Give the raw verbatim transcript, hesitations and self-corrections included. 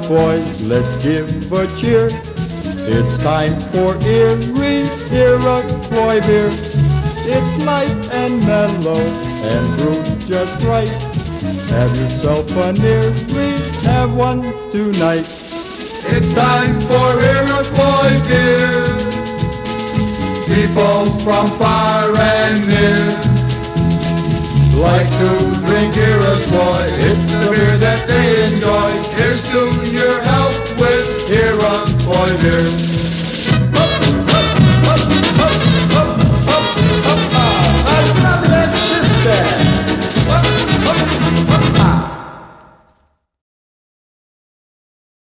Iroquois, let's give a cheer. It's time for Erie Iroquois beer. It's light and mellow and brewed just right. Have yourself an Erie, have one tonight. It's time for Iroquois beer. People from far and near like to drink Iroquois. It's the beer that they enjoy. Here's to your health with Iroquois beer.